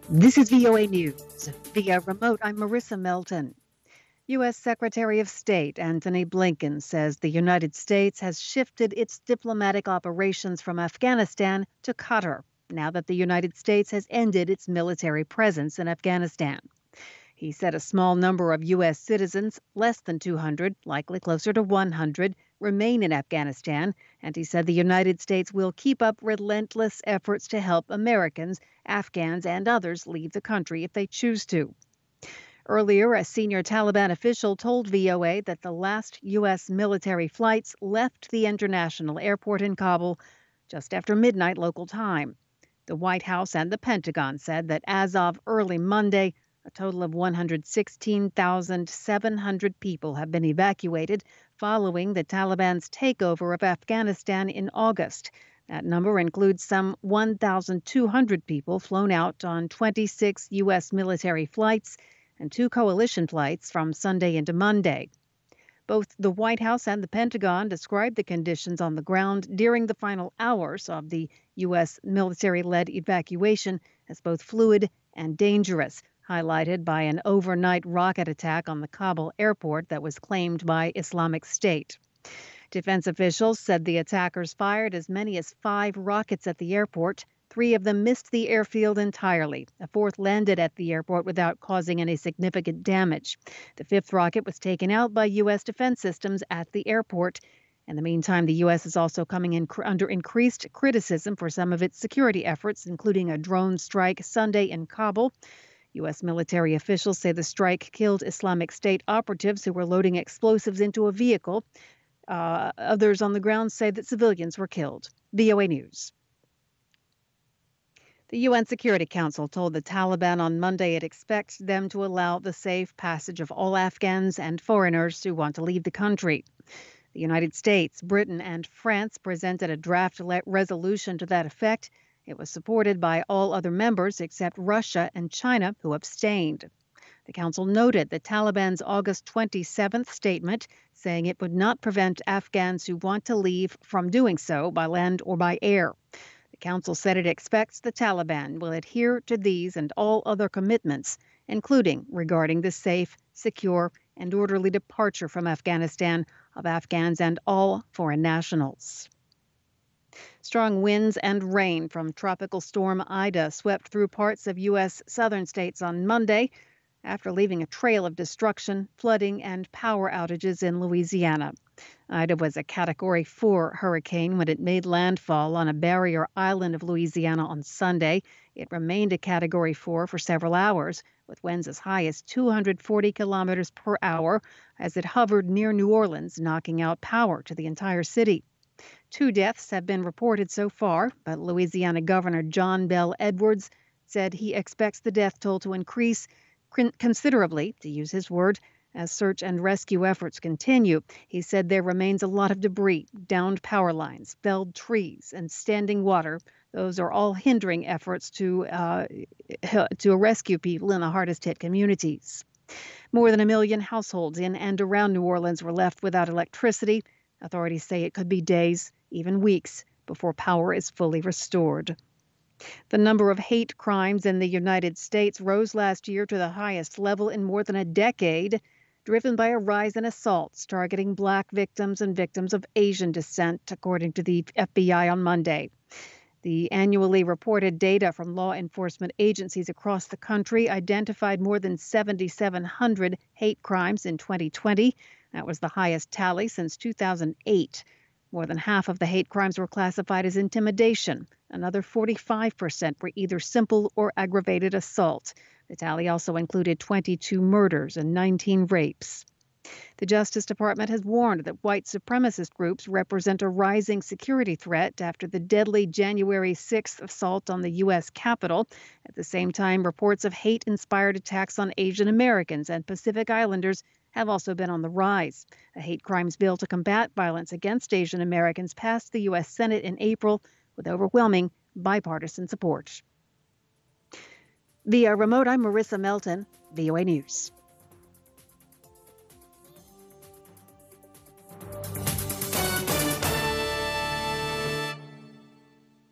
This is VOA News. Via remote, I'm Marissa Melton. U.S. Secretary of State Antony Blinken says the United States has shifted its diplomatic operations from Afghanistan to Qatar, now that the United States has ended its military presence in Afghanistan. He said a small number of U.S. citizens, less than 200, likely closer to 100, remain in Afghanistan, and he said the United States will keep up relentless efforts to help Americans, Afghans, and others leave the country if they choose to. Earlier, a senior Taliban official told VOA that the last U.S. military flights left the international airport in Kabul just after midnight local time. The White House and the Pentagon said that as of early Monday, a total of 116,700 people have been evacuated following the Taliban's takeover of Afghanistan in August. That number includes some 1,200 people flown out on 26 U.S. military flights and 2 coalition flights from Sunday into Monday. Both the White House and the Pentagon described the conditions on the ground during the final hours of the U.S. military-led evacuation as both fluid and dangerous, highlighted by an overnight rocket attack on the Kabul airport that was claimed by Islamic State. Defense officials said the attackers fired as many as 5 rockets at the airport. 3 of them missed the airfield entirely. A 4th landed at the airport without causing any significant damage. The 5th rocket was taken out by U.S. defense systems at the airport. In the meantime, the U.S. is also coming in under increased criticism for some of its security efforts, including a drone strike Sunday in Kabul. U.S. military officials say the strike killed Islamic State operatives who were loading explosives into a vehicle. Others on the ground say that civilians were killed. VOA News. The UN Security Council told the Taliban on Monday it expects them to allow the safe passage of all Afghans and foreigners who want to leave the country. The United States, Britain, and France presented a draft resolution to that effect. It was supported by all other members except Russia and China, who abstained. The council noted the Taliban's August 27th statement, saying it would not prevent Afghans who want to leave from doing so by land or by air. The council said it expects the Taliban will adhere to these and all other commitments, including regarding the safe, secure, and orderly departure from Afghanistan of Afghans and all foreign nationals. Strong winds and rain from Tropical Storm Ida swept through parts of U.S. southern states on Monday after leaving a trail of destruction, flooding, and power outages in Louisiana. Ida was a Category 4 hurricane when it made landfall on a barrier island of Louisiana on Sunday. It remained a Category 4 for several hours, with winds as high as 240 kilometers per hour as it hovered near New Orleans, knocking out power to the entire city. 2 deaths have been reported so far, but Louisiana Governor John Bel Edwards said he expects the death toll to increase considerably, to use his word, as search and rescue efforts continue. He said there remains a lot of debris, downed power lines, felled trees, and standing water. Those are all hindering efforts to rescue people in the hardest hit communities. More than 1 million households in and around New Orleans were left without electricity. Authorities say it could be days, even weeks, before power is fully restored. The number of hate crimes in the United States rose last year to the highest level in more than a decade, driven by a rise in assaults targeting Black victims and victims of Asian descent, according to the FBI on Monday. The annually reported data from law enforcement agencies across the country identified more than 7,700 hate crimes in 2020. That was the highest tally since 2008. More than half of the hate crimes were classified as intimidation. Another 45% were either simple or aggravated assault. The tally also included 22 murders and 19 rapes. The Justice Department has warned that white supremacist groups represent a rising security threat after the deadly January 6th assault on the U.S. Capitol. At the same time, reports of hate-inspired attacks on Asian Americans and Pacific Islanders have also been on the rise. A hate crimes bill to combat violence against Asian Americans passed the U.S. Senate in April with overwhelming bipartisan support. Via remote, I'm Marissa Melton, VOA News.